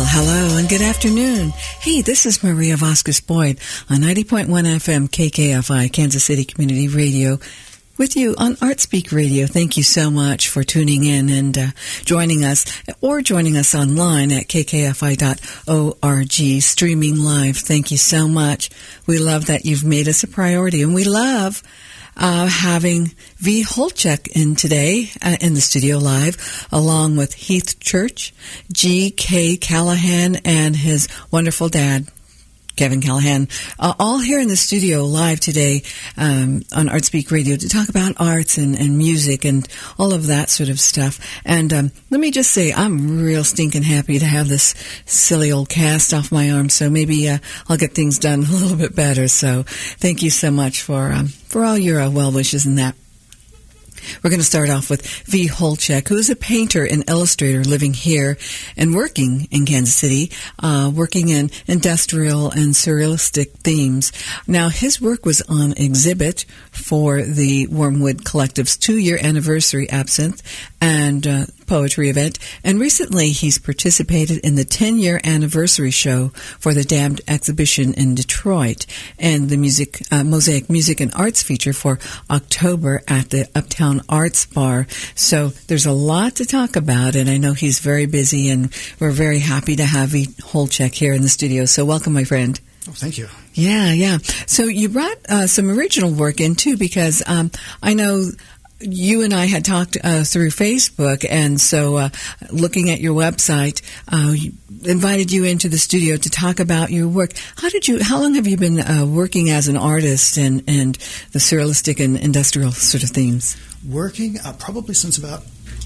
hello, and good afternoon. Hey, this is Maria Vasquez Boyd on 90.1 FM KKFI, Kansas City Community Radio, with you on ArtSpeak Radio. Thank you so much for tuning in and joining us, or joining us online at kkfi.org, streaming live. Thank you so much. We love that you've made us a priority, and we love having V. Holchek in today in the studio live, along with Heath Church, G.K. Callahan, and his wonderful dad, Kevin Callahan, all here in the studio live today on ArtSpeak Radio to talk about arts and music and all of that sort of stuff. And let me just say, I'm real stinking happy to have this silly old cast off my arm, so maybe I'll get things done a little bit better. So thank you so much for all your well wishes and that. We're going to start off with V. Holchek, who is a painter and illustrator living here and working in Kansas City, working in industrial and surrealistic themes. Now, his work was on exhibit for the Wormwood Collective's 2-year anniversary Absinthe and poetry event, and recently he's participated in the 10-year anniversary show for the Damned exhibition in Detroit and the Mosaic Music and Arts feature for October at the Uptown Arts Bar. So there's a lot to talk about, and I know he's very busy, and we're very happy to have V. Holchek here in the studio. So welcome, my friend. Oh, thank you. Yeah. So you brought some original work in, too, because I know you and I had talked through Facebook, and so looking at your website, invited you into the studio to talk about your work. How long have you been working as an artist and the surrealistic and industrial sort of themes? Working probably since about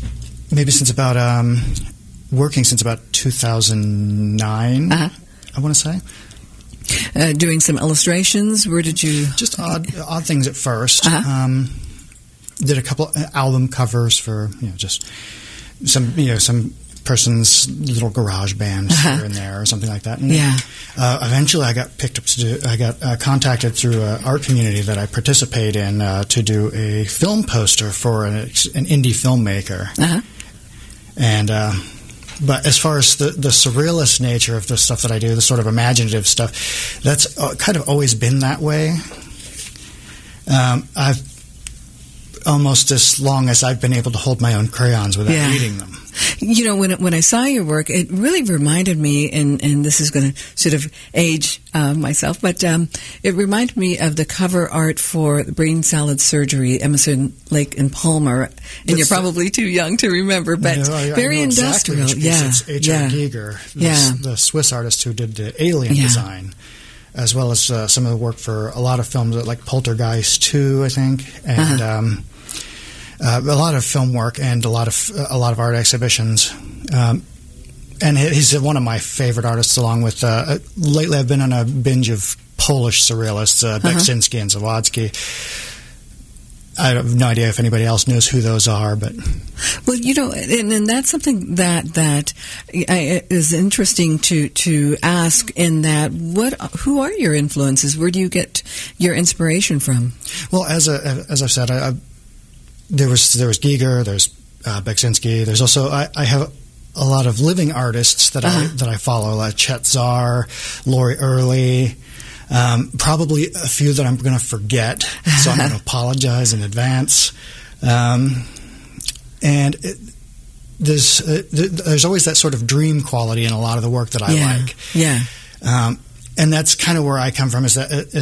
working since about 2009. I want to say. Doing some illustrations. Where did you? Just odd things at first. Did a couple album covers for just some person's little garage band here and there or something like that. And eventually I got picked up to do. I got contacted through an art community that I participate in to do a film poster for an indie filmmaker. And but as far as the surrealist nature of the stuff that I do, the sort of imaginative stuff, that's kind of always been that way. I've almost as long as I've been able to hold my own crayons without eating them. You know, when I saw your work, it really reminded me, and this is going to sort of age myself, but it reminded me of the cover art for Brain Salad Surgery, Emerson, Lake and Palmer. And you're probably too young to remember, but very industrial. Exactly. It's H.R. Giger, the Swiss artist who did the alien design, as well as some of the work for a lot of films like Poltergeist 2, I think, and a lot of film work and a lot of art exhibitions. And he's one of my favorite artists, along with lately I've been on a binge of Polish surrealists, Beksinski and Zawadzki. I have no idea if anybody else knows who those are, but well, and that's something that is interesting to ask. In that, who are your influences? Where do you get your inspiration from? Well, as I've said, there was Giger, there's Beksinski. There's also I have a lot of living artists that I follow, like Chet Zar, Laurie Early. Probably a few that I'm going to forget, so I'm going to apologize in advance. And there's always that sort of dream quality in a lot of the work that I like. Yeah. And that's kind of where I come from.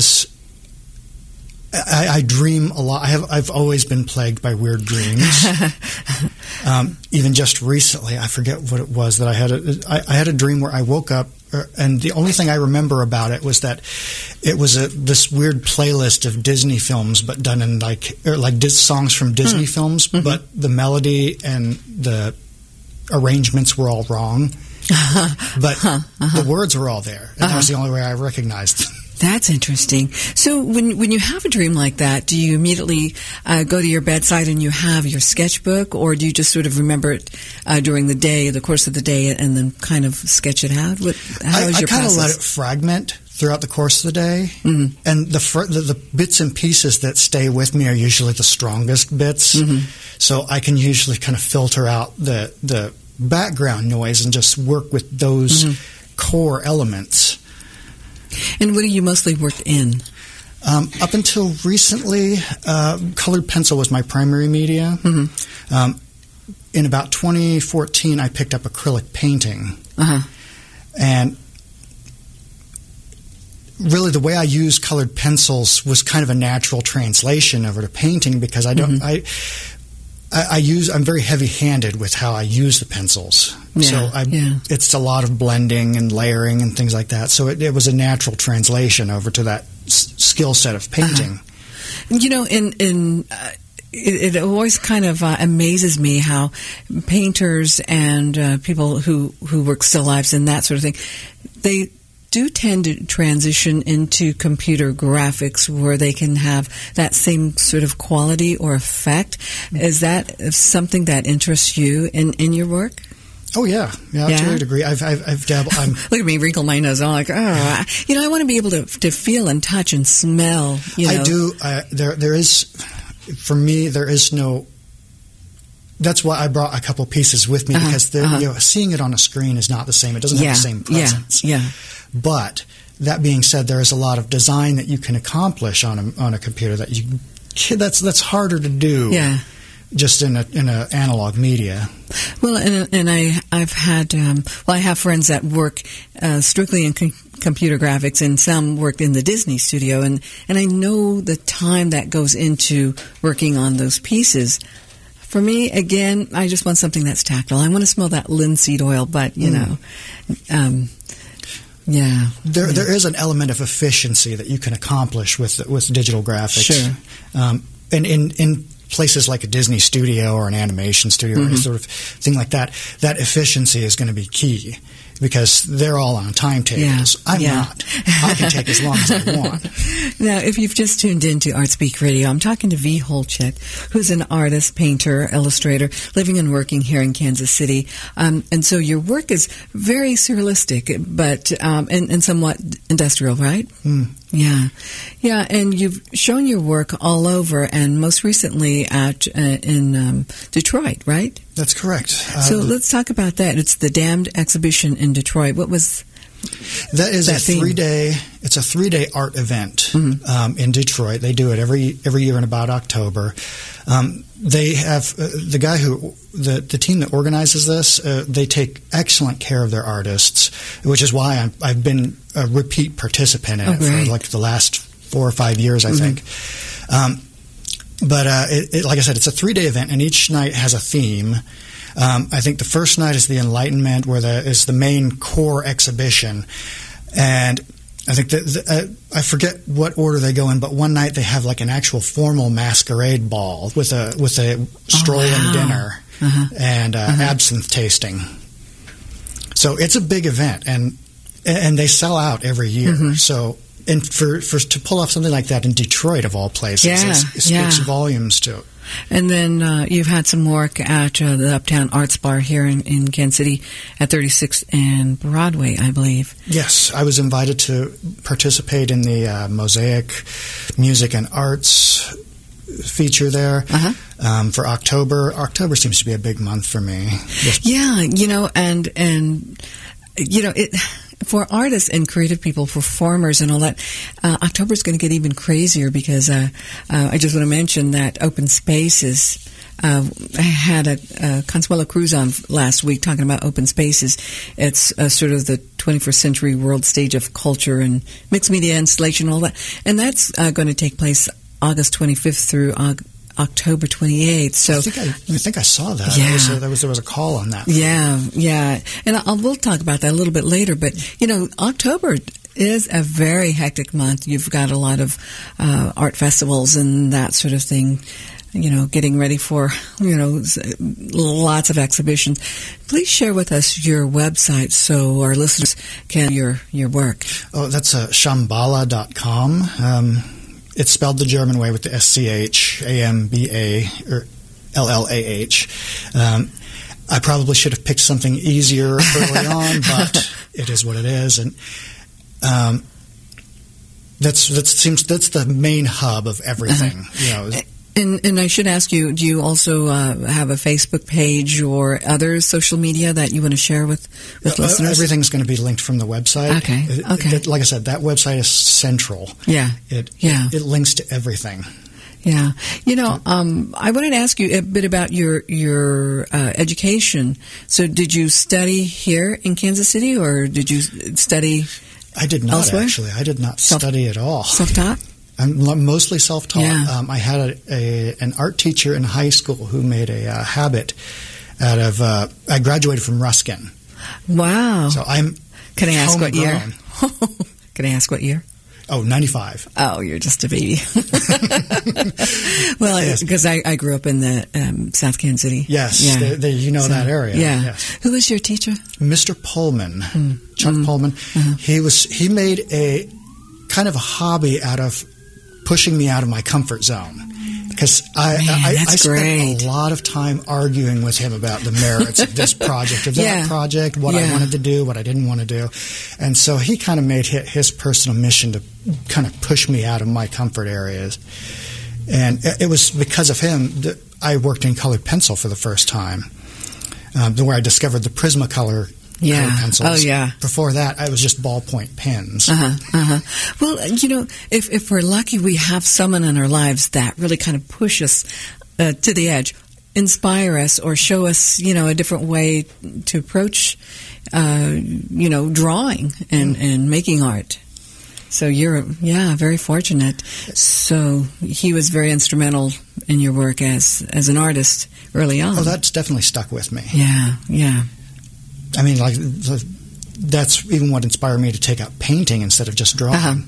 I dream a lot. I've always been plagued by weird dreams. Even just recently, I forget what it was that I had. I had a dream where I woke up, and the only thing I remember about it was that it was this weird playlist of Disney films, but done in songs from Disney films, but the melody and the arrangements were all wrong. But the words were all there, and that was the only way I recognized them. That's interesting. So when you have a dream like that, do you immediately go to your bedside and you have your sketchbook, or do you just sort of remember it during the course of the day, and then kind of sketch it out? How is your process? I kind of let it fragment throughout the course of the day, and the bits and pieces that stay with me are usually the strongest bits. So I can usually kind of filter out the background noise and just work with those core elements. And what do you mostly work in? Up until recently, colored pencil was my primary media. Mm-hmm. In about 2014, I picked up acrylic painting. Uh-huh. And really, the way I use colored pencils was kind of a natural translation over to painting, because I don't. Mm-hmm. I'm very heavy-handed with how I use the pencils. So it's a lot of blending and layering and things like that. So it was a natural translation over to that skill set of painting. You know, it always kind of amazes me how painters and people who work still lifes and that sort of thing, they do tend to transition into computer graphics where they can have that same sort of quality or effect. Is that something that interests you in your work? Oh yeah, to a degree. I've dabbled. Look at me wrinkle my nose. I'm like, I want to be able to feel and touch and smell. I do. There is, for me, there is no. That's why I brought a couple pieces with me, because seeing it on a screen is not the same. It doesn't have the same presence. Yeah. But that being said, there is a lot of design that you can accomplish on a computer that's harder to do. Yeah. Just in a analog media. Well, and I've had I have friends that work strictly in computer graphics, and some work in the Disney studio, and I know the time that goes into working on those pieces. For me, again, I just want something that's tactile. I want to smell that linseed oil, but there is an element of efficiency that you can accomplish with digital graphics. Sure. And in places like a Disney studio or an animation studio or any sort of thing like that, that efficiency is going to be key, because they're all on timetables. I'm not. I can take as long as I want. Now, if you've just tuned in to ArtSpeak Radio, I'm talking to V. Holchek, who's an artist, painter, illustrator, living and working here in Kansas City. And so your work is very surrealistic, but and somewhat industrial, right? Mm. Yeah, and you've shown your work all over, and most recently in Detroit, right? That's correct. So let's talk about that. It's the Damned exhibition in Detroit. What was that? Is that a 3-day? It's a 3-day art event in Detroit. They do it every year in about October. They have the guy the team that organizes this. They take excellent care of their artists, which is why I've been a repeat participant in it for like the last 4 or 5 years, I think. But like I said, it's a 3-day event, and each night has a theme. I think the first night is the Enlightenment, where is the main core exhibition, and I think I forget what order they go in, but one night they have like an actual formal masquerade ball with a stroll and dinner and absinthe tasting. So it's a big event, and they sell out every year. So. And for to pull off something like that in Detroit, of all places, it speaks volumes to it. And then you've had some work at the Uptown Arts Bar here in Kansas City at 36th and Broadway, I believe. Yes, I was invited to participate in the Mosaic Music and Arts feature there for October. October seems to be a big month for me. For artists and creative people, performers and all that, October is going to get even crazier, because I just want to mention that Open Spaces, I had a Consuelo Cruz on last week talking about Open Spaces. It's sort of the 21st century world stage of culture and mixed media installation and all that. And that's going to take place August 25th through October 28th. So I think I saw that. Yeah. There was a call on that. Yeah. And we'll talk about that a little bit later. But, October is a very hectic month. You've got a lot of art festivals and that sort of thing, getting ready for, lots of exhibitions. Please share with us your website so our listeners can your work. Oh, that's Shambhala.com. It's spelled the German way with the SCH-AMBA or LLAH. I probably should have picked something easier early on, but it is what it is, and that's the main hub of everything. And I should ask you, do you also have a Facebook page or other social media that you want to share with listeners? Everything's going to be linked from the website. Okay. Like I said, that website is central. Yeah. It links to everything. Yeah. I wanted to ask you a bit about your education. So did you study here in Kansas City, or did you study I did not, elsewhere? actually. I did not study at all. Self-taught? I'm mostly self-taught. Yeah. I had an art teacher in high school who made a habit out of. I graduated from Ruskin. Wow! So I'm. Can I ask what year? Can I ask what year? Oh, 95. Oh, you're just a baby. Well, because I grew up in the South Kansas City. Yes, that area. Yeah. Yes. Who was your teacher? Mr. Pullman, Chuck Pullman. He made a kind of a hobby out of pushing me out of my comfort zone, because I spent a lot of time arguing with him about the merits of this project, of that project, what I wanted to do, what I didn't want to do. And so he kind of made his personal mission to kind of push me out of my comfort areas. And it was because of him that I worked in colored pencil for the first time, where I discovered the Prismacolor colored pencils. Oh, yeah. Before that, I was just ballpoint pens. Well, if we're lucky, we have someone in our lives that really kind of push us to the edge, inspire us, or show us, a different way to approach, drawing and making art. So you're, very fortunate. So he was very instrumental in your work as an artist early on. Oh, that's definitely stuck with me. Yeah. I mean, that's even what inspired me to take up painting instead of just drawing.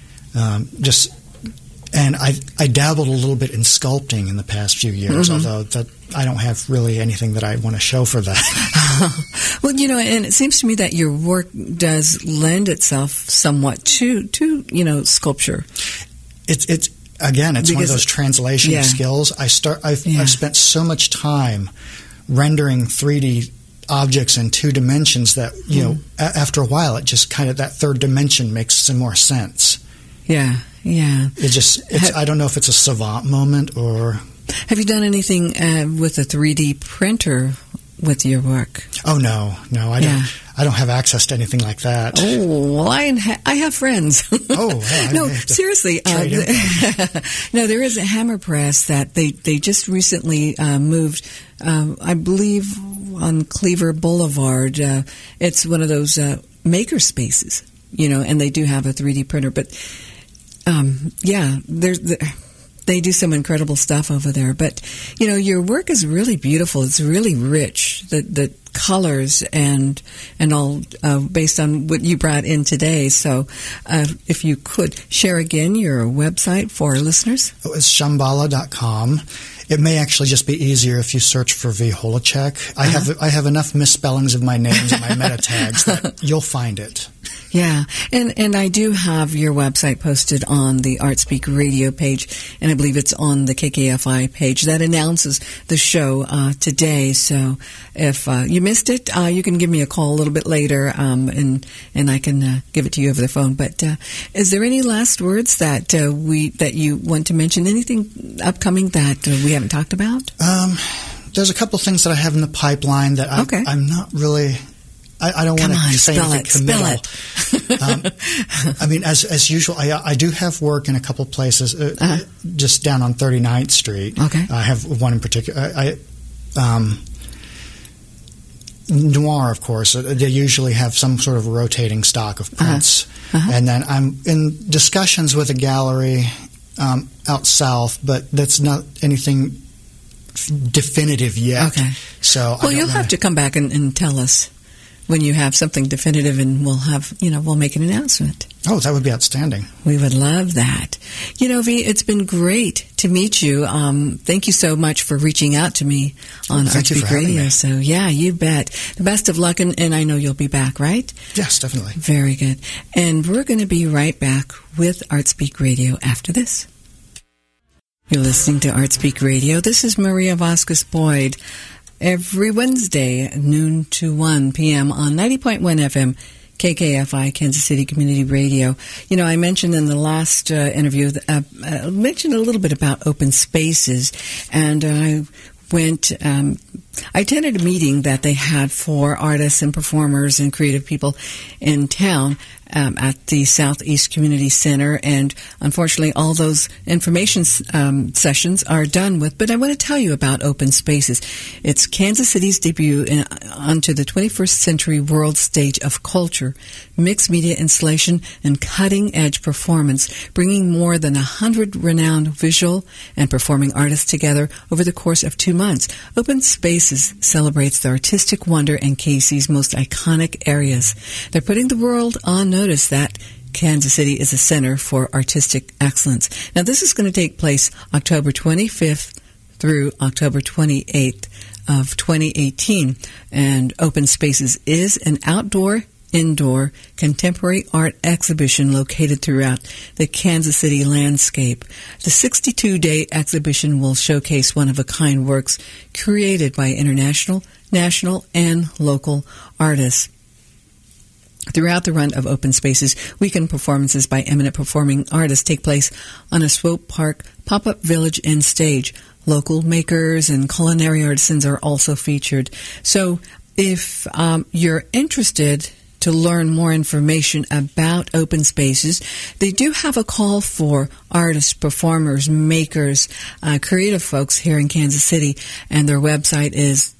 And I dabbled a little bit in sculpting in the past few years, although I don't have really anything that I want to show for that. Well, and it seems to me that your work does lend itself somewhat to sculpture. It's one of those translation skills. I've spent so much time rendering 3D objects in 2 dimensions that after a while it just kind of, that third dimension makes some more sense. Yeah. I don't know if it's a savant moment or. Have you done anything with a 3D printer with your work? Oh no, I don't have access to anything like that. Oh, well, I have friends. No, seriously. No, there is a hammer press that they just recently moved. I believe on Cleaver Boulevard. It's one of those maker spaces, and they do have a 3D printer. But they do some incredible stuff over there. But your work is really beautiful. It's really rich. The colors and all based on what you brought in today. So if you could share again your website for our listeners. It's Shambhala.com. It may actually just be easier if you search for V. Holacek. I have enough misspellings of my names and my meta tags that you'll find it. Yeah, and I do have your website posted on the ArtSpeak radio page, and I believe it's on the KKFI page that announces the show today. So if you missed it, you can give me a call a little bit later, and I can give it to you over the phone. But is there any last words that you want to mention? Anything upcoming that we haven't talked about? There's a couple things that I have in the pipeline that I'm not really. I don't want to say anything committal. I mean, as usual, I do have work in a couple places, just down on 39th Street. Okay. I have one in particular. Noir, of course, they usually have some sort of rotating stock of prints. And then I'm in discussions with a gallery out south, but that's not anything definitive yet. Okay. So you'll have to come back and tell us when you have something definitive, and we'll make an announcement. Oh, that would be outstanding. We would love that. V, it's been great to meet you. Thank you so much for reaching out to me on ArtSpeak Radio. So, you bet. The best of luck, and I know you'll be back, right? Yes, definitely. Very good. And we're going to be right back with ArtSpeak Radio after this. You're listening to ArtSpeak Radio. This is Maria Vasquez Boyd. Every Wednesday, noon to 1 p.m. on 90.1 FM, KKFI, Kansas City Community Radio. You know, I mentioned in the last interview, mentioned a little bit about open spaces, and I attended a meeting that they had for artists and performers and creative people in town at the Southeast Community Center, and unfortunately all those information sessions are done with, but I want to tell you about Open Spaces. It's Kansas City's debut onto the 21st century world stage of culture, mixed media installation, and cutting-edge performance, bringing more than 100 renowned visual and performing artists together over the course of 2 months. Open Spaces celebrates the artistic wonder in KC's most iconic areas. They're putting the world on notice that Kansas City is a center for artistic excellence. Now, this is going to take place October 25th through October 28th of 2018, and Open Spaces is an outdoor-indoor contemporary art exhibition located throughout the Kansas City landscape. The 62-day exhibition will showcase one-of-a-kind works created by international, national, and local artists. Throughout the run of Open Spaces, weekend performances by eminent performing artists take place on a Swope Park pop-up village and stage. Local makers and culinary artisans are also featured. So if you're interested to learn more information about Open Spaces, they do have a call for artists, performers, makers, creative folks here in Kansas City, and their website is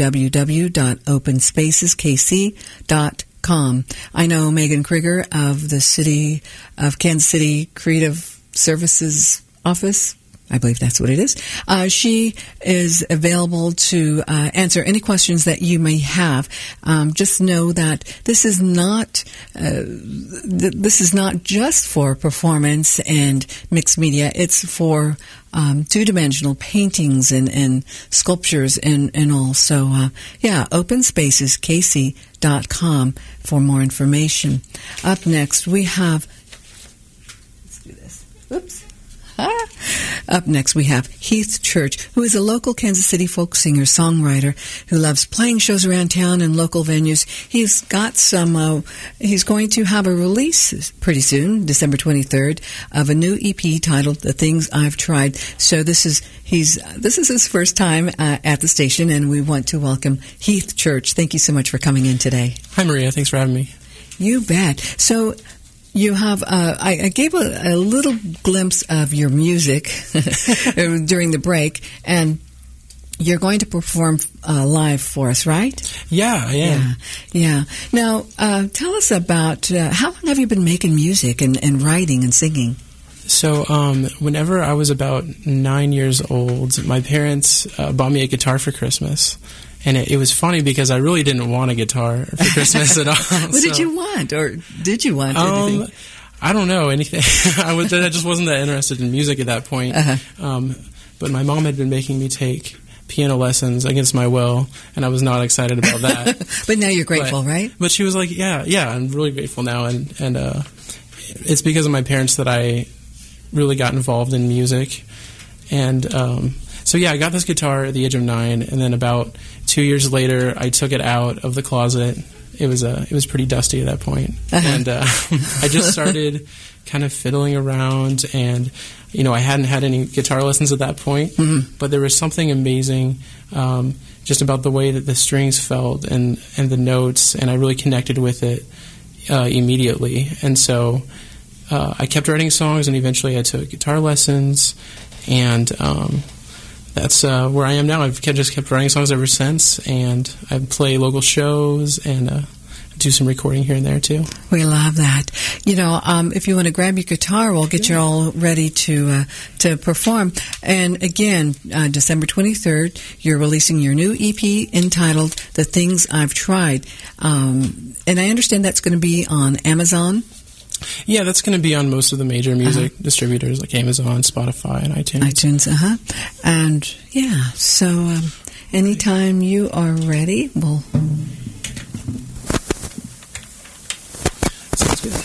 www.openspaceskc.com. I know Megan Krieger of the City of Kansas City Creative Services Office. I believe that's what it is. She is available to answer any questions that you may have. Just know that this is not just for performance and mixed media. It's for two-dimensional paintings and sculptures and all. So, OpenSpacesKC.com for more information. Up next, we have... Let's do this. Oops. Up next, we have Heath Church, who is a local Kansas City folk singer-songwriter who loves playing shows around town and local venues. He's got he's going to have a release pretty soon, December 23rd, of a new EP titled The Things I've Tried. So this is his first time at the station, and we want to welcome Heath Church. Thank you so much for coming in today. Hi, Maria. Thanks for having me. You bet. So... you have, I gave a little glimpse of your music during the break, and you're going to perform live for us, right? Yeah, I am. Yeah. Now, tell us about, how long have you been making music and writing and singing? So, whenever I was about 9 years old, my parents bought me a guitar for Christmas. And it was funny because I really didn't want a guitar for Christmas at all. What did you want, or did you want anything? I don't know, anything. I just wasn't that interested in music at that point. But my mom had been making me take piano lessons against my will, and I was not excited about that. But now you're grateful, right? But she was like, yeah, I'm really grateful now. And it's because of my parents that I really got involved in music. And so, I got this guitar at the age of 9, and then about 2 years later, I took it out of the closet. It was pretty dusty at that point. And I just started kind of fiddling around, and, I hadn't had any guitar lessons at that point, but there was something amazing just about the way that the strings felt and the notes, and I really connected with it immediately. And so I kept writing songs, and eventually I took guitar lessons, and... that's where I am now. I've just kept writing songs ever since, and I play local shows and do some recording here and there, too. We love that. If you want to grab your guitar, we'll get you all ready to perform. And again, December 23rd, you're releasing your new EP entitled The Things I've Tried. And I understand that's going to be on Amazon. Yeah, that's going to be on most of the major music distributors like Amazon, Spotify, and iTunes. And so anytime you are ready, we'll... Sounds good.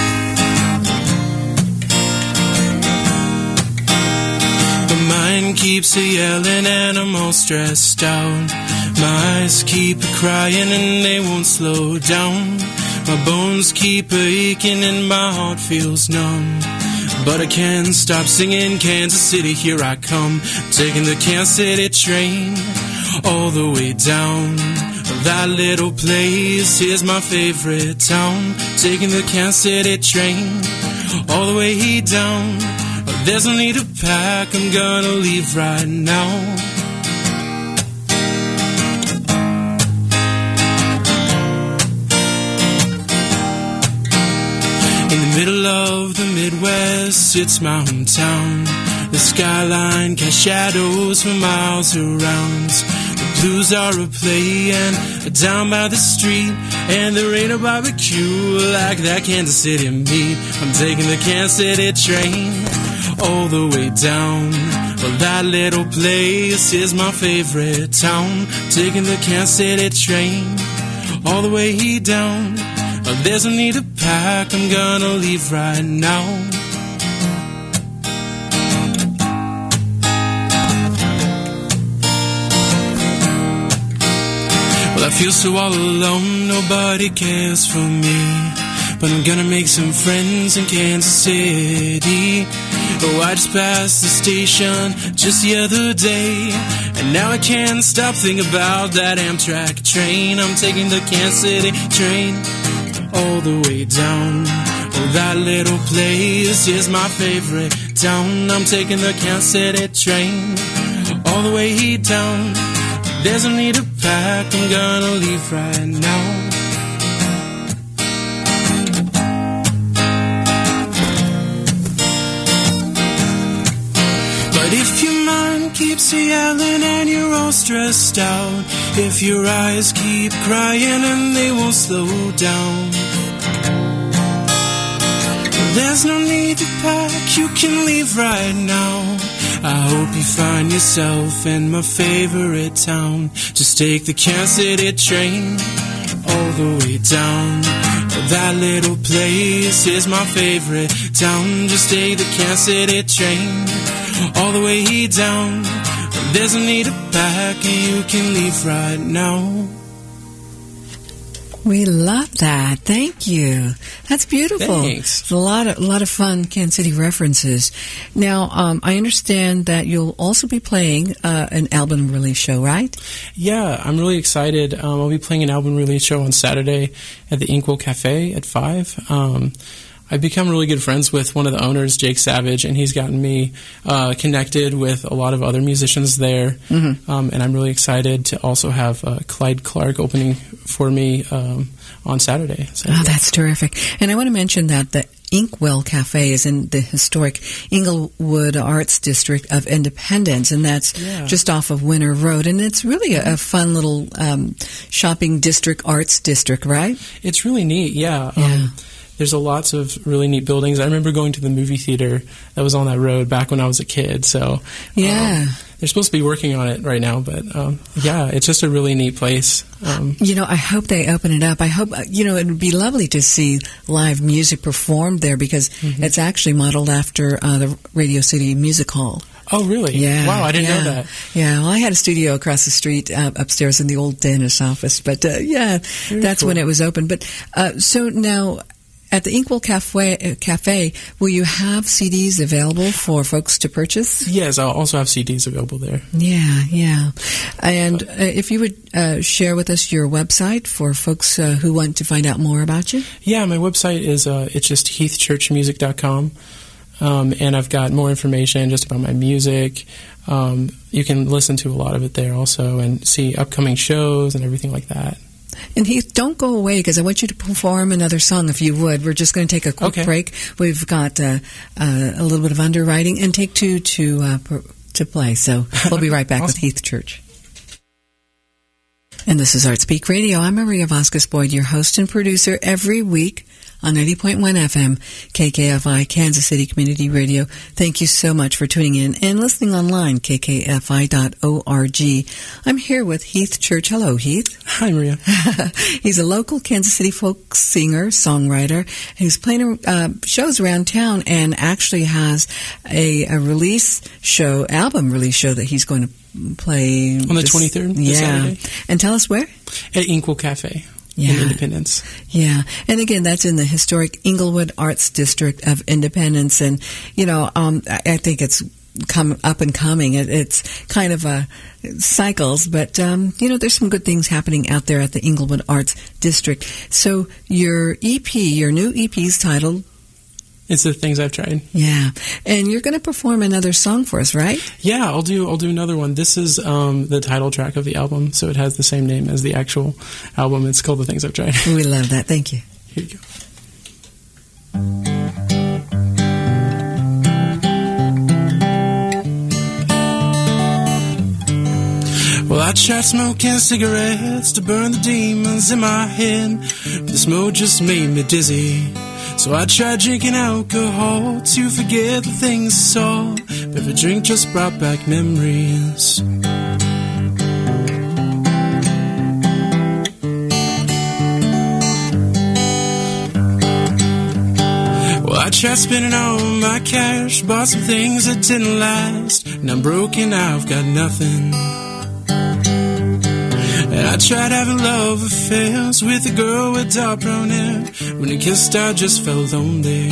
The mind keeps keeps a-yelling and I'm all stressed out. My eyes keep a-crying and they won't slow down. My bones keep aching and my heart feels numb. But I can't stop singing Kansas City, here I come. Taking the Kansas City train all the way down. That little place is my favorite town. Taking the Kansas City train all the way down. There's no need to pack, I'm gonna leave right now. In the middle of the Midwest, it's mountain town. The skyline casts shadows for miles around. The blues are a-playing down by the street, and there ain't a barbecue like that Kansas City meat. I'm taking the Kansas City train all the way down. Well, that little place is my favorite town. Taking the Kansas City train all the way down. There's no need to pack, I'm gonna leave right now. Well, I feel so all alone, nobody cares for me. But I'm gonna make some friends in Kansas City. Oh, I just passed the station just the other day, and now I can't stop thinking about that Amtrak train. I'm taking the Kansas City train all the way down. Oh, that little place is my favorite town. I'm taking the Kansas City train all the way down. There's no need to pack, I'm gonna leave right now. But if your mind keeps yelling and you're all stressed out, if your eyes keep crying and they won't slow down, there's no need to pack, you can leave right now. I hope you find yourself in my favorite town. Just take the Kansas City train all the way down. That little place is my favorite town. Just take the Kansas City train all the way down. There's no need to pack, and you can leave right now. We love that. Thank you. That's beautiful. Thanks. It's a lot of fun Kansas City references. Now, I understand that you'll also be playing an album release show, right? Yeah, I'm really excited. I'll be playing an album release show on Saturday at the Inkwell Cafe at 5. I've become really good friends with one of the owners, Jake Savage, and he's gotten me connected with a lot of other musicians there. Mm-hmm. And I'm really excited to also have Clyde Clark opening for me on Saturday. Oh, that's terrific. And I want to mention that the Inkwell Cafe is in the historic Inglewood Arts District of Independence, and that's just off of Winter Road. And it's really a fun little shopping district, arts district, right? It's really neat, yeah. There's lots of really neat buildings. I remember going to the movie theater that was on that road back when I was a kid. So they're supposed to be working on it right now, but it's just a really neat place. I hope they open it up. I hope, it would be lovely to see live music performed there, because it's actually modeled after the Radio City Music Hall. Oh, really? Yeah. Wow, I didn't know that. Yeah, well, I had a studio across the street upstairs in the old dentist's office, but that's cool. When it was open. But so now, at the Inkwell Cafe, will you have CDs available for folks to purchase? Yes, I'll also have CDs available there. Yeah. And if you would share with us your website for folks who want to find out more about you? Yeah, my website is it's just heathchurchmusic.com. And I've got more information just about my music. You can listen to a lot of it there also and see upcoming shows and everything like that. And Heath, don't go away, because I want you to perform another song if you would. We're just going to take a quick break. We've got a little bit of underwriting and take two to play. So we'll be right back with Heath Church. And this is Art Speak Radio. I'm Maria Vasquez Boyd, your host and producer every week on 90.1 FM, KKFI, Kansas City Community Radio. Thank you so much for tuning in and listening online, kkfi.org. I'm here with Heath Church. Hello, Heath. Hi, Maria. He's a local Kansas City folk singer, songwriter, who's playing shows around town and actually has a album release show that he's going to play on the 23rd. Yeah. Saturday. And tell us where? At Inkwell Cafe in Independence. Yeah. And again, that's in the historic Inglewood Arts District of Independence. And, I think it's up and coming. It's kind of cycles, but, there's some good things happening out there at the Inglewood Arts District. So your new EP is titled? It's The Things I've Tried. Yeah. And you're going to perform another song for us, right? Yeah, I'll do another one. This is the title track of the album, so it has the same name as the actual album. It's called The Things I've Tried. We love that. Thank you. Here you go. Well, I tried smoking cigarettes to burn the demons in my head. The smoke just made me dizzy. So I tried drinking alcohol to forget the things I saw. But every drink just brought back memories. Well, I tried spending all my cash, bought some things that didn't last. And I'm broken, I've got nothing. And I tried having love affairs with a girl with dark brown hair. When I kissed, I just felt lonely.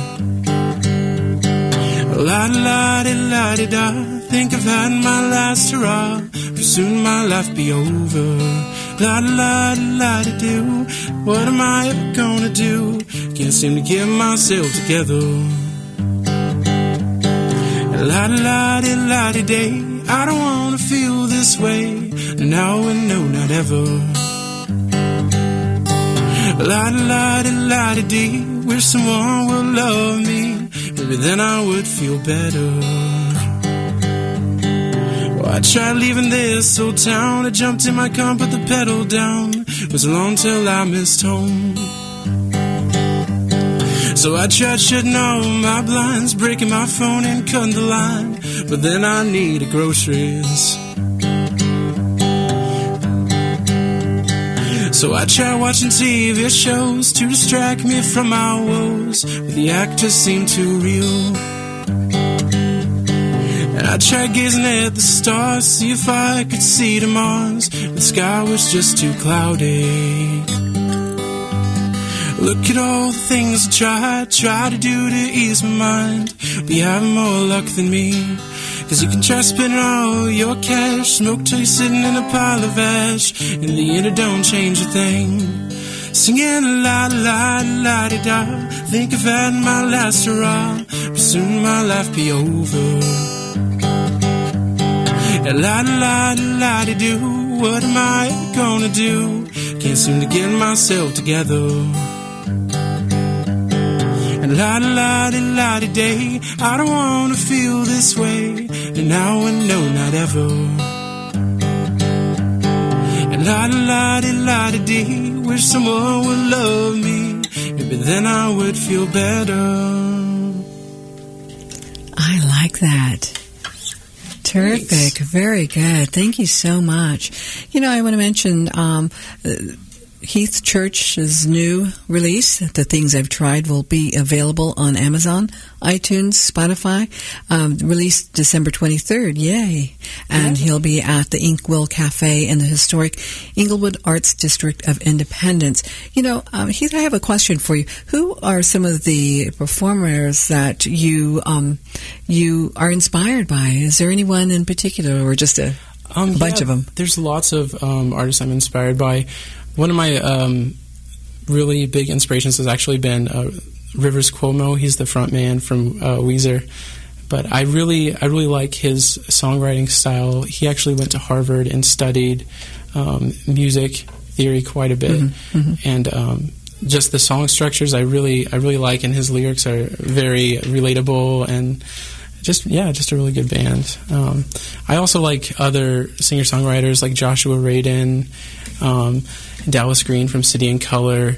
La-di-la-di-la-di-da, think I've had my last hurrah. But soon my life be over. La-di-la-di-la-di-do, what am I ever gonna do? Can't seem to get myself together. La-di-la-di-la-di-day, I don't wanna feel this way. Now and no, not ever. La-di-la-di-la-di-dee, wish someone would love me. Maybe then I would feel better. Well, I tried leaving this old town. I jumped in my car, put the pedal down. It was long till I missed home. So I tried shutting all my blinds, breaking my phone and cutting the line. But then I needed groceries. So I tried watching TV shows to distract me from my woes, but the actors seemed too real. And I tried gazing at the stars, see if I could see to Mars, but the sky was just too cloudy. Look at all the things I try to do to ease my mind, but you have more luck than me. Cause you can try spending all your cash, smoke till you're sitting in a pile of ash. In the end it don't change a thing. Singing la-la-la-la-di-da, think I've had my last hurrah, but soon my life be over. La-la-la-la-di-do, what am I gonna do? Can't seem to get myself together. And la-di-la-di-la-di-day, I don't wanna feel this way. And now and no, not ever. And la-di-la-di-la-di-dee, wish someone would love me. Maybe then I would feel better. I like that. Terrific. Thanks. Very good. Thank you so much. I want to mention Heath Church's new release, The Things I've Tried, will be available on Amazon, iTunes, Spotify, released December 23rd. Yay. And he'll be at the Inkwell Cafe in the historic Inglewood Arts District of Independence. Heath, I have a question for you. Who are some of the performers that you are inspired by? Is there anyone in particular, or just a bunch of them? There's lots of artists I'm inspired by. One of my really big inspirations has actually been Rivers Cuomo. He's the front man from Weezer. But I really like his songwriting style. He actually went to Harvard and studied music theory quite a bit. Mm-hmm, mm-hmm. And just the song structures I really like, and his lyrics are very relatable and just a really good band. I also like other singer-songwriters like Joshua Radin, Dallas Green from City and Color,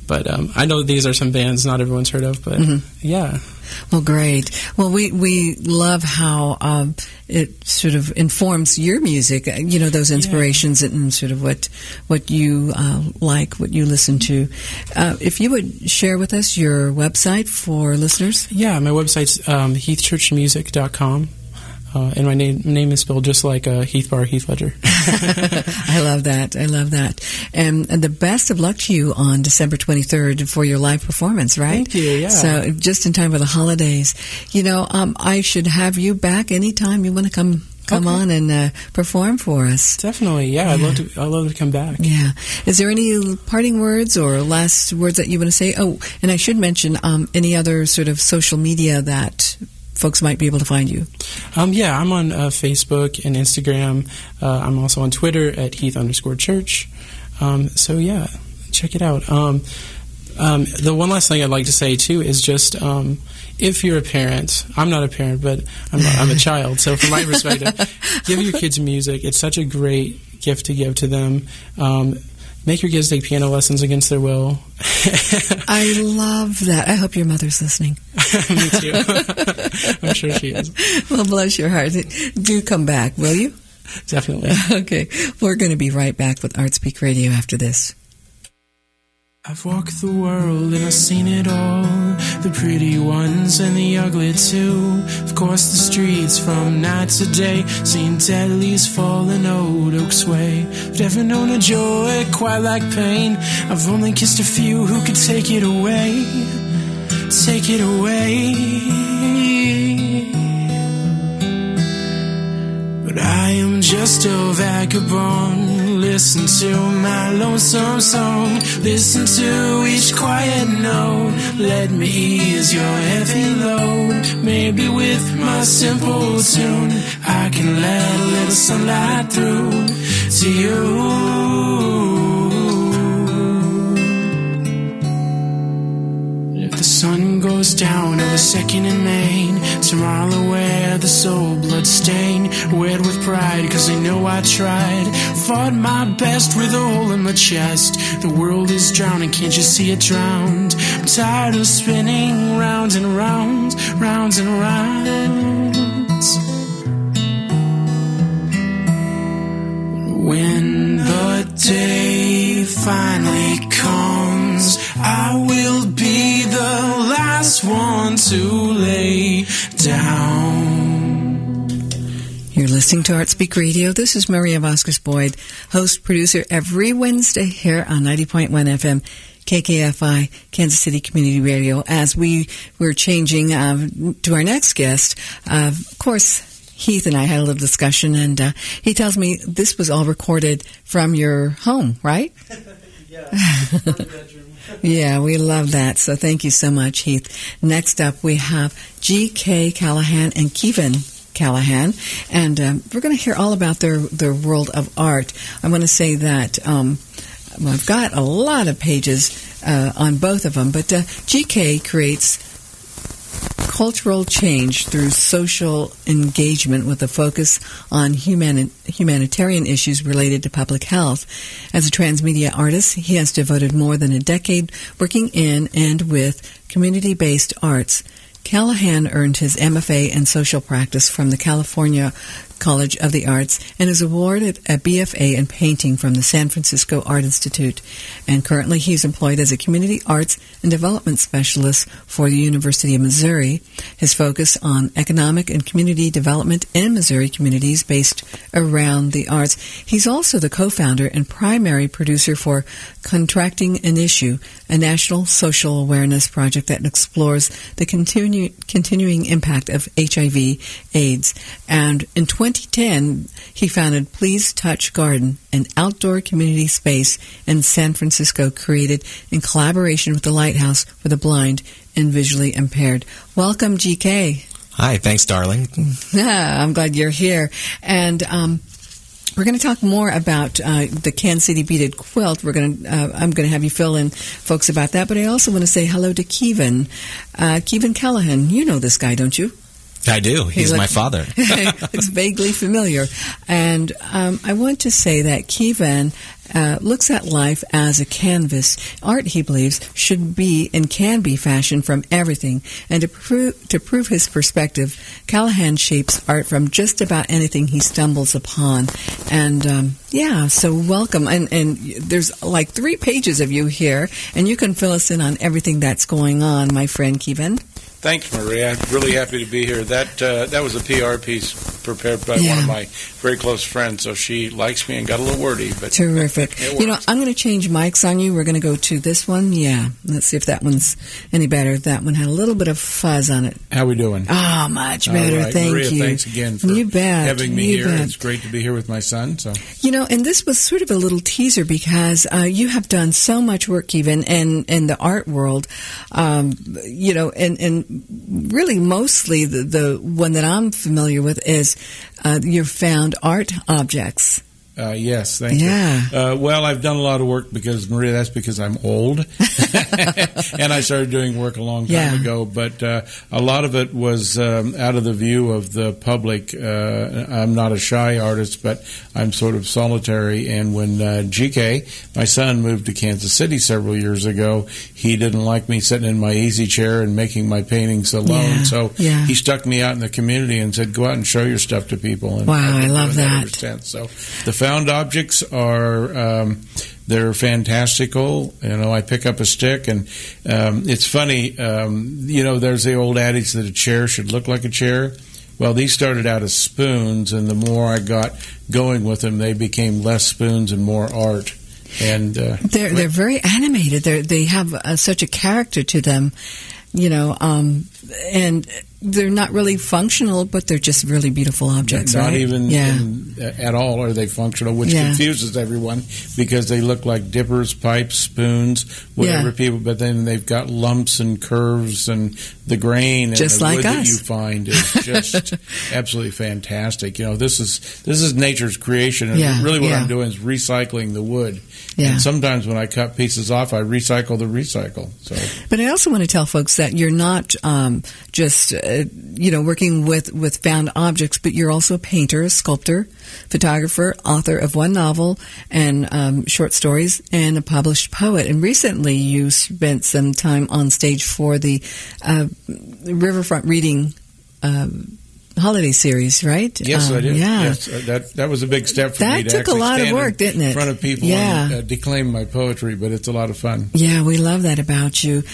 But I know these are some bands not everyone's heard of, but yeah. Well, great. Well, we love how it sort of informs your music, those inspirations and sort of what you like, what you listen to. If you would share with us your website for listeners. Yeah, my website's heathchurchmusic.com. And my name is spelled just like Heath Bar, Heath Ledger. I love that. And the best of luck to you on December 23rd for your live performance, right? Thank you, yeah. So just in time for the holidays. I should have you back anytime you want to come on and perform for us. Definitely, yeah. I'd love to come back. Yeah. Is there any parting words or last words that you want to say? Oh, and I should mention any other sort of social media that folks might be able to find you. Yeah, I'm on Facebook and Instagram. I'm also on Twitter at Heath_Church. So yeah, check it out. The one last thing I'd like to say too is just if you're a parent, I'm not a parent, but I'm a child. So from my perspective, give your kids music. It's such a great gift to give to them. Make your kids take piano lessons against their will. I love that. I hope your mother's listening. Me too. I'm sure she is. Well, bless your heart. Do come back, will you? Definitely. Okay. We're going to be right back with ArtSpeak Radio after this. I've walked the world and I've seen it all, the pretty ones and the ugly too. Of course the streets from night to day, seen dead leaves fall in old oak's way. I've never known a joy quite like pain. I've only kissed a few who could take it away. Take it away. But I am just a vagabond. Listen to my lonesome song. Listen to each quiet note. Let me ease your heavy load. Maybe with my simple tune I can let a little sunlight through to you. The sun goes down every second in Maine. Tomorrow where the soul blood stain, wet with pride cause I know I tried, fought my best with a hole in my chest. The world is drowning, can't you see it drowned? I'm tired of spinning round and round, rounds and rounds. When the day finally comes, I will be the last one to lay down. You're listening to ArtSpeak Radio. This is Maria Vasquez-Boyd, host, producer every Wednesday here on 90.1 FM, KKFI, Kansas City Community Radio. As we're changing to our next guest, of course, Heath and I had a little discussion, and he tells me this was all recorded from your home, right? Yeah, from the bedroom. Yeah, we love that. So thank you so much, Heath. Next up, we have G.K. Callahan and Kevin Callahan, and we're going to hear all about their world of art. I want to say that I've got a lot of pages on both of them, but G.K. creates cultural change through social engagement with a focus on humanitarian issues related to public health. As a transmedia artist, he has devoted more than a decade working in and with community-based arts. Callahan earned his MFA in social practice from the California College of the Arts and is awarded a BFA in painting from the San Francisco Art Institute. And currently he's employed as a community arts and development specialist for the University of Missouri. His focus on economic and community development in Missouri communities based around the arts. He's also the co-founder and primary producer for Contracting an Issue, a national social awareness project that explores the continuing impact of HIV/AIDS. And in 2010, he founded Please Touch Garden, an outdoor community space in San Francisco created in collaboration with the Lighthouse for the Blind and Visually Impaired. Welcome, GK. Hi, thanks, darling. I'm glad you're here. And we're going to talk more about the Kansas City Beaded Quilt. I'm going to have you fill in folks about that, but I also want to say hello to Kevin. Kevin Callahan. You know this guy, don't you? I do. He's my father. It's vaguely familiar. And I want to say that Kevin looks at life as a canvas. Art, he believes, should be and can be fashioned from everything. And to prove his perspective, Callahan shapes art from just about anything he stumbles upon. And so welcome. And there's like 3 pages of you here, and you can fill us in on everything that's going on, my friend Kevin. Thanks, Maria. I'm really happy to be here. That was a PR piece prepared by one of my very close friends, so she likes me and got a little wordy. But terrific. I'm going to change mics on you. We're going to go to this one. Yeah. Let's see if that one's any better. That one had a little bit of fuzz on it. How we doing? Oh, much better. All right. Thank Maria, you. Thanks again for having me here. It's great to be here with my son. So and this was sort of a little teaser because you have done so much work, even in the art world. And really mostly the one that I'm familiar with is you've found art objects. Yes, thank you. Well, I've done a lot of work because, Maria, that's because I'm old. And I started doing work a long time ago. But a lot of it was out of the view of the public. I'm not a shy artist, but I'm sort of solitary. And when GK, my son, moved to Kansas City several years ago, he didn't like me sitting in my easy chair and making my paintings alone. So he stuck me out in the community and said, go out and show your stuff to people. And I love that. So the found objects are they're fantastical. I pick up a stick, and it's funny. There's the old adage that a chair should look like a chair. Well, these started out as spoons, and the more I got going with them, they became less spoons and more art. And they're very animated. They have such a character to them, and they're not really functional, but they're just really beautiful objects. Not even at all are they functional, which confuses everyone because they look like dippers, pipes, spoons, whatever people. But then they've got lumps and curves, and the grain just and the like wood us. that you find is just absolutely fantastic. This is nature's creation, and really what I'm doing is recycling the wood. And sometimes when I cut pieces off, I recycle the recycle. So, but I also want to tell folks that you're not just working with found objects, but you're also a painter, a sculptor, photographer, author of 1 novel and short stories, and a published poet. And recently, you spent some time on stage for the Riverfront Reading holiday series, right? Yes, I did. Yes, that was a big step for me. That took a lot of work, didn't it? In front of people and declaim my poetry, but it's a lot of fun. Yeah, we love that about you.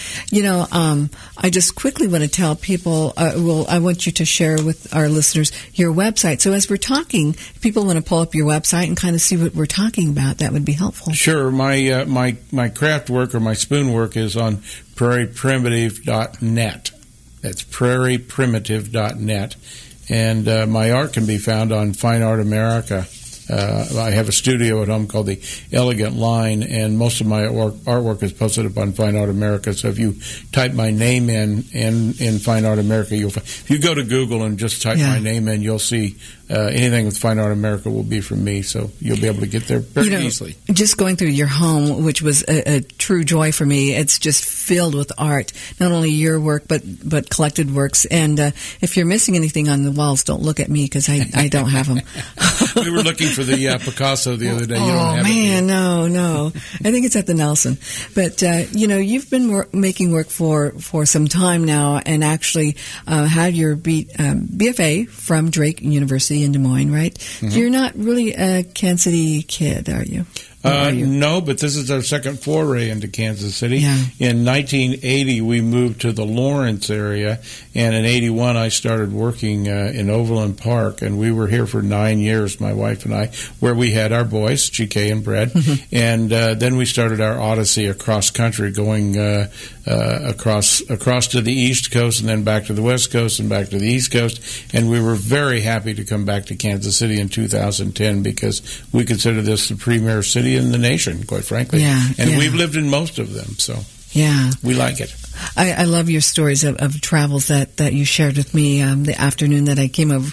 I just quickly want to tell people, I want you to share with our listeners your website. So as we're talking, if people want to pull up your website and kind of see what we're talking about, that would be helpful. Sure. My craft work or my spoon work is on prairieprimitive.net. That's prairieprimitive.net. And my art can be found on Fine Art America. I have a studio at home called the Elegant Line, and most of my artwork is posted up on Fine Art America. So if you type my name in Fine Art America, you'll find. If you go to Google and just type my name in, you'll see anything with Fine Art America will be from me. So you'll be able to get there very easily. Just going through your home, which was a true joy for me, it's just filled with art. Not only your work, but collected works. And if you're missing anything on the walls, don't look at me because I don't have them. We were looking for the Picasso the other day. You don't have it. No. I think it's at the Nelson. But, you've been making work for some time now and actually had your BFA from Drake University in Des Moines, right? Mm-hmm. You're not really a Kansas City kid, are you? No, but this is our second foray into Kansas City. Yeah. In 1980, we moved to the Lawrence area, and in 81, I started working in Overland Park, and we were here for 9 years, my wife and I, where we had our boys, GK and Brad, and then we started our odyssey across country, going across to the East Coast and then back to the West Coast and back to the East Coast, and we were very happy to come back to Kansas City in 2010 because we consider this the premier city in the nation, quite frankly. And we've lived in most of them, so we like it. I love your stories of travels that you shared with me the afternoon that I came over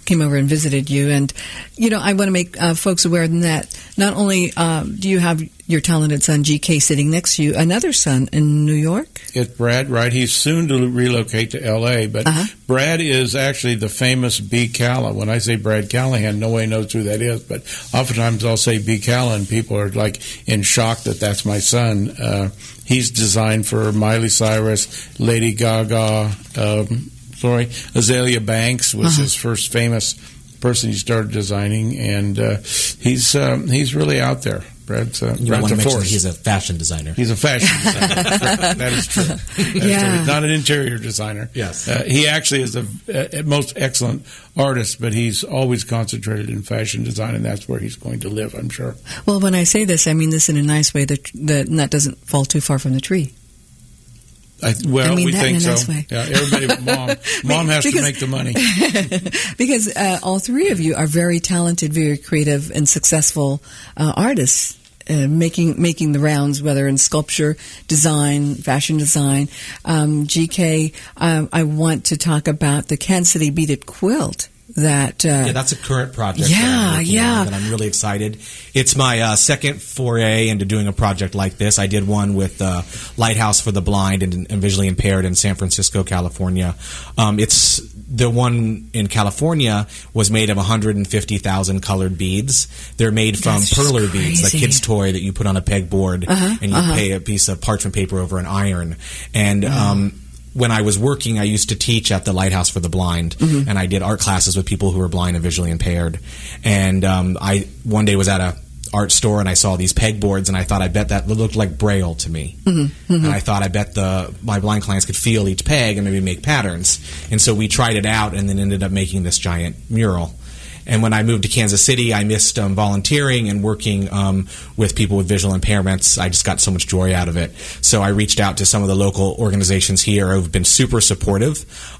came over and visited you. And, I want to make folks aware that not only do you have your talented son, GK, sitting next to you, another son in New York? It's Brad, right? He's soon to relocate to L.A., but Brad is actually the famous B. Calla. When I say Brad Callahan, nobody knows who that is, but oftentimes I'll say B. Calla, and people are like in shock that that's my son. He's designed for Miley Cyrus, Lady Gaga, Azalea Banks was his first famous person he started designing, and he's really out there. Brad's you want to mention that he's a fashion designer. He's a fashion designer. That is true. True. He's not an interior designer. Yes. He actually is a most excellent artist, but he's always concentrated in fashion design, and that's where he's going to live, I'm sure. Well, when I say this, I mean this in a nice way. The nut doesn't fall too far from the tree. We think so. Nice way. Yeah, everybody but Mom has to make the money. Because all three of you are very talented, very creative, and successful artists, making the rounds, whether in sculpture, design, fashion design. GK, I want to talk about the Kansas City Beaded Quilt. That's a current project. That I'm really excited. It's my second foray into doing a project like this. I did one with Lighthouse for the Blind and Visually Impaired in San Francisco, California. It's the one in California was made of 150,000 colored beads. They're made from perler beads, like kid's toy that you put on a pegboard and you pay a piece of parchment paper over an iron. And when I was working, I used to teach at the Lighthouse for the Blind, and I did art classes with people who were blind and visually impaired. And I one day was at a art store, and I saw these pegboards, and I thought, I bet that looked like Braille to me. And I thought, I bet my blind clients could feel each peg and maybe make patterns. And so we tried it out and then ended up making this giant mural. And when I moved to Kansas City, I missed volunteering and working with people with visual impairments. I just got so much joy out of it. So I reached out to some of the local organizations here who have been super supportive.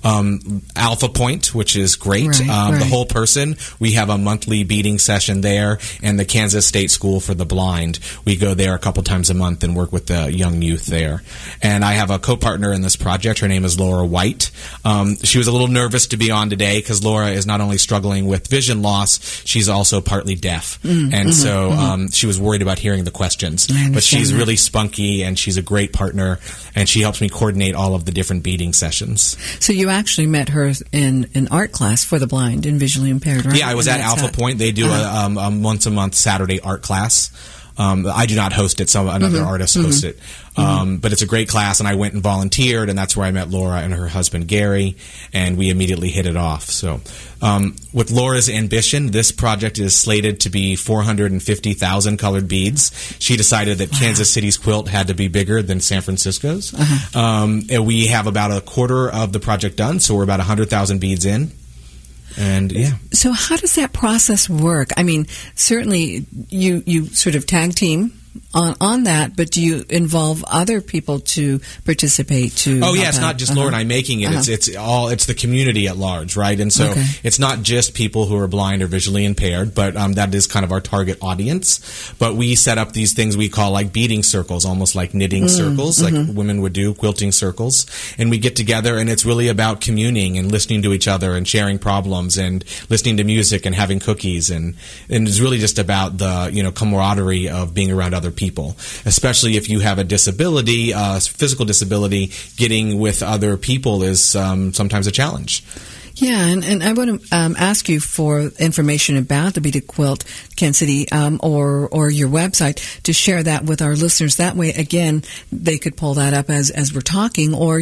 Alpha Point, which is great. The Whole Person, we have a monthly beading session there, and the Kansas State School for the Blind. We go there a couple times a month and work with the young youth there. And I have a co-partner in this project. Her name is Laura White. She was a little nervous to be on today because Laura is not only struggling with vision loss, she's also partly deaf, and so she was worried about hearing the questions. But she's really spunky, and she's a great partner, and she helps me coordinate all of the different beading sessions. So you actually met her in an art class for the blind and visually impaired, right? Yeah, I was at Alpha Point. They do a once-a-month Saturday art class. I do not host it, another artist hosts it. But it's a great class, and I went and volunteered, and that's where I met Laura and her husband Gary, and we immediately hit it off. So with Laura's ambition, this project is slated to be 450,000 colored beads. She decided that Kansas City's quilt had to be bigger than San Francisco's. And we have about a quarter of the project done, so we're about 100,000 beads in. And so how does that process work? I mean, certainly you sort of tag team on that, but do you involve other people to participate? It's not just Laura and I making it. It's the community at large, right? And so it's not just people who are blind or visually impaired, but that is kind of our target audience. But we set up these things we call like beading circles, almost like knitting circles, like women would do, quilting circles. And we get together, and it's really about communing and listening to each other and sharing problems and listening to music and having cookies, and it's really just about the camaraderie of being around other people, especially if you have a disability, physical disability. Getting with other people is sometimes a challenge. Yeah, and I want to ask you for information about the Beaded Quilt, Kansas City, or your website to share that with our listeners. That way, again, they could pull that up as we're talking, or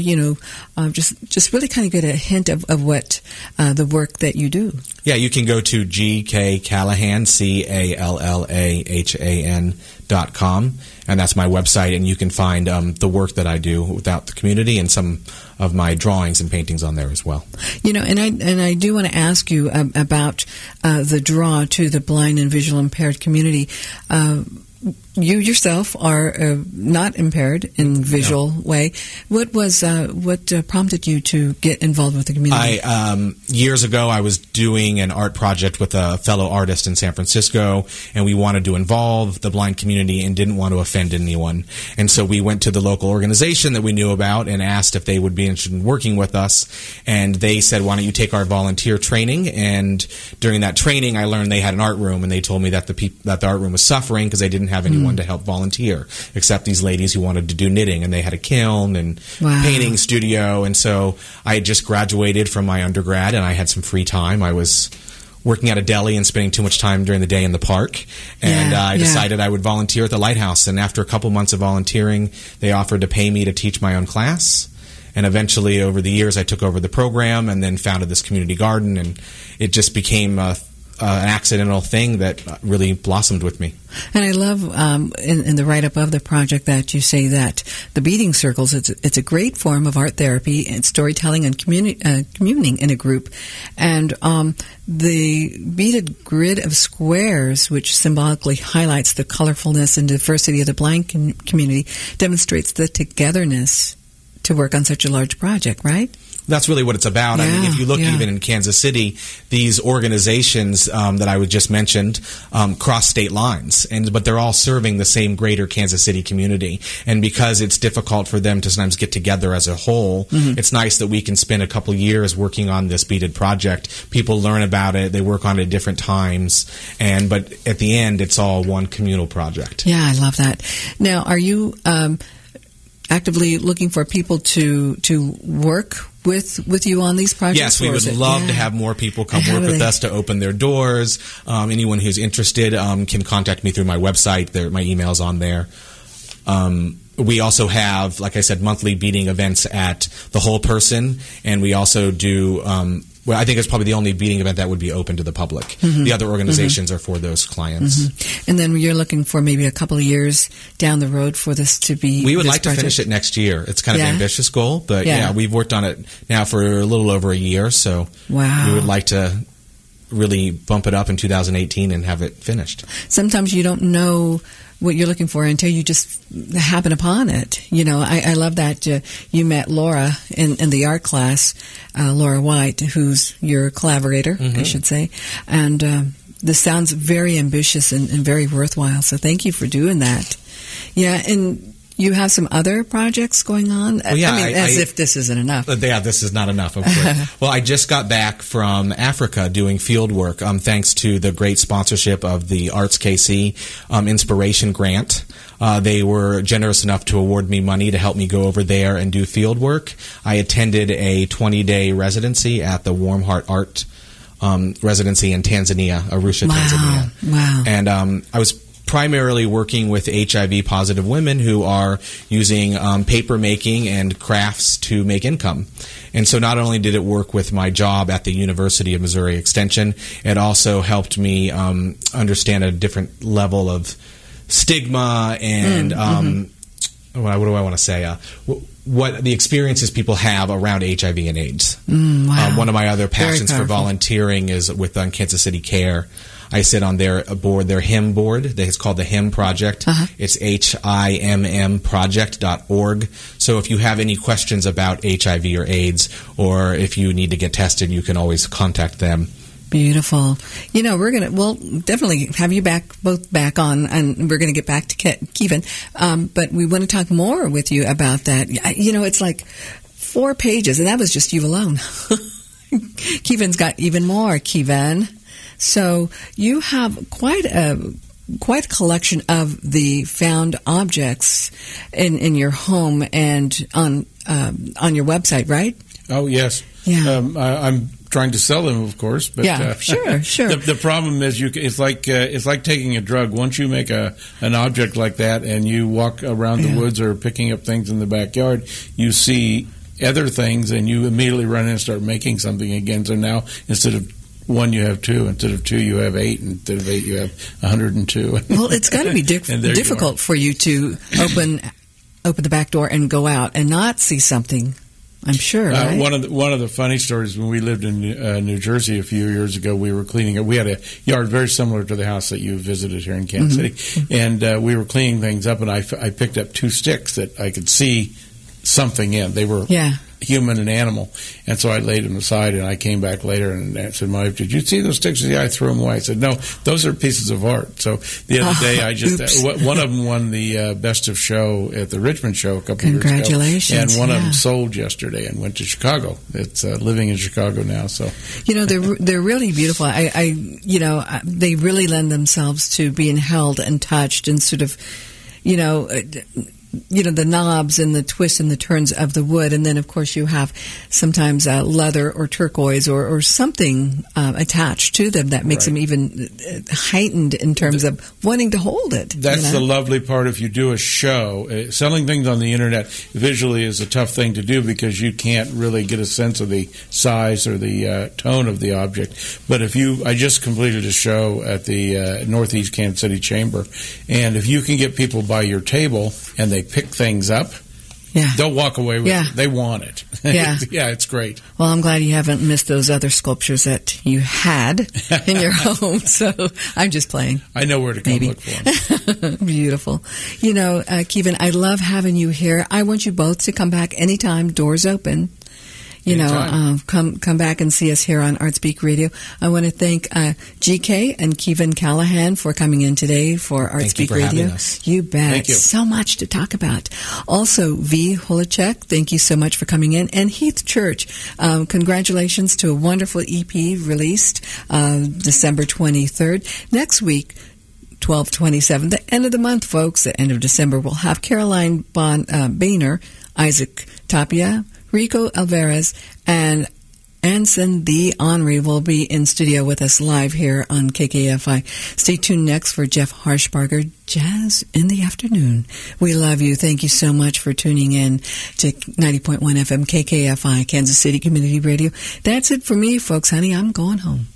just really kind of get a hint of what the work that you do. Yeah, you can go to GK Callahan, CALLAHAN.com, and that's my website, and you can find the work that I do without the community and some of my drawings and paintings on there as well. And I do want to ask you about the draw to the blind and visual impaired community. you yourself are not impaired in visual way. What prompted you to get involved with the community? Years ago, I was doing an art project with a fellow artist in San Francisco, and we wanted to involve the blind community and didn't want to offend anyone. And so we went to the local organization that we knew about and asked if they would be interested in working with us. And they said, why don't you take our volunteer training? And during that training, I learned they had an art room, and they told me that the art room was suffering because they didn't have anyone to help volunteer except these ladies who wanted to do knitting, and they had a kiln and painting studio. And so I had just graduated from my undergrad and I had some free time. I was working at a deli and spending too much time during the day in the park, and I decided I would volunteer at the Lighthouse. And after a couple months of volunteering, they offered to pay me to teach my own class. And eventually, over the years, I took over the program and then founded this community garden, and it just became an accidental thing that really blossomed with me. And I love in the write-up of the project that you say that the beading circles, it's a great form of art therapy and storytelling and communing in a group. And the beaded grid of squares, which symbolically highlights the colorfulness and diversity of the blind community, demonstrates the togetherness to work on such a large project, right? That's really what it's about. I mean, if you look even in Kansas City, these organizations that I just mentioned cross state lines, but they're all serving the same greater Kansas City community. And because it's difficult for them to sometimes get together as a whole, it's nice that we can spend a couple years working on this beaded project. People learn about it, they work on it at different times, but at the end, it's all one communal project. Yeah, I love that. Now, are you actively looking for people to work with you on these projects? Yes, we would love to have more people come work with us to open their doors. Anyone who's interested can contact me through my website. My email's on there. We also have, like I said, monthly beading events at the Whole Person, and we also do I think it's probably the only beading event that would be open to the public. The other organizations are for those clients. And then you're looking for maybe a couple of years down the road for this to be... We would like to finish it next year. It's kind of an ambitious goal, but we've worked on it now for a little over a year, so we would like to really bump it up in 2018 and have it finished. Sometimes you don't know what you're looking for until you just happen upon it. You know, I love that you met Laura in the art class, Laura White, who's your collaborator, I should say. And this sounds very ambitious and very worthwhile, so thank you for doing that. Yeah, and you have some other projects going on? Well, yeah, I mean, as if this isn't enough. Yeah, this is not enough, of course. Well, I just got back from Africa doing field work, thanks to the great sponsorship of the Arts KC Inspiration Grant. They were generous enough to award me money to help me go over there and do field work. I attended a 20-day residency at the Warm Heart Art residency in Tanzania, Arusha, Tanzania. Wow. And I was primarily working with HIV-positive women who are using paper making and crafts to make income. And so not only did it work with my job at the University of Missouri Extension, it also helped me understand a different level of stigma and what do I want to say? What the experiences people have around HIV and AIDS. One of my other passions for volunteering is with Kansas City Care. I sit on their board, their HIM board. It's called the HIM Project. It's HIMM project.org. So if you have any questions about HIV or AIDS, or if you need to get tested, you can always contact them. Beautiful. You know, we'll definitely have you both back on, and we're going to get back to Kevin. But we want to talk more with you about that. You know, it's like 4 pages, and that was just you alone. Kevin's got even more, Kevin. So you have quite a collection of the found objects in your home and on your website, right? Oh, yes. Yeah. I'm trying to sell them, of course. But, sure. The problem is it's like taking a drug. Once you make an object like that and you walk around the woods or picking up things in the backyard, you see other things and you immediately run in and start making something again. So now instead of 1, you have 2. Instead of 2, you have 8. Instead of 8, you have 102. Well, it's got to be difficult for you to open the back door and go out and not see something I'm sure. Right? One of the funny stories, when we lived in New Jersey a few years ago, we were cleaning it. We had a yard very similar to the house that you visited here in Kansas City, and we were cleaning things up, and I picked up 2 sticks that I could see something in. They were human and animal, and so I laid them aside, and I came back later and I said, "My wife, did you see those sticks?" Yeah, I threw them away. I said, "No, those are pieces of art." So the other day, I just one of them won the Best of Show at the Richmond show a couple of years ago. Congratulations! And one of them sold yesterday and went to Chicago. It's living in Chicago now. So they're really beautiful. They really lend themselves to being held and touched and sort of, the knobs and the twists and the turns of the wood. And then, of course, you have sometimes leather or turquoise or something attached to them that makes them even heightened in terms of wanting to hold it. That's the lovely part. If you do a show, selling things on the Internet visually is a tough thing to do because you can't really get a sense of the size or the tone of the object. But I just completed a show at the Northeast Kansas City Chamber, and if you can get people by your table and they pick things up, they'll walk away with it. They want it. Yeah, it's great. Well, I'm glad you haven't missed those other sculptures that you had in your home, so I'm just playing. I know where to come look for them. Beautiful. Kevin, I love having you here. I want you both to come back anytime. Doors open. Come back and see us here on ArtSpeak Radio. I want to thank GK and Kevin Callahan for coming in today for ArtSpeak Radio. You bet. Thank you. So much to talk about. Also, V. Holacek, thank you so much for coming in. And Heath Church, congratulations to a wonderful EP released December 23rd. Next week, 12/27, the end of the month, folks, the end of December, we'll have Caroline Boehner, Isaac Tapia, Rico Alvarez, and Anson the Henri will be in studio with us live here on KKFI. Stay tuned next for Jeff Harshbarger, Jazz in the Afternoon. We love you. Thank you so much for tuning in to 90.1 FM KKFI, Kansas City Community Radio. That's it for me, folks. Honey, I'm going home.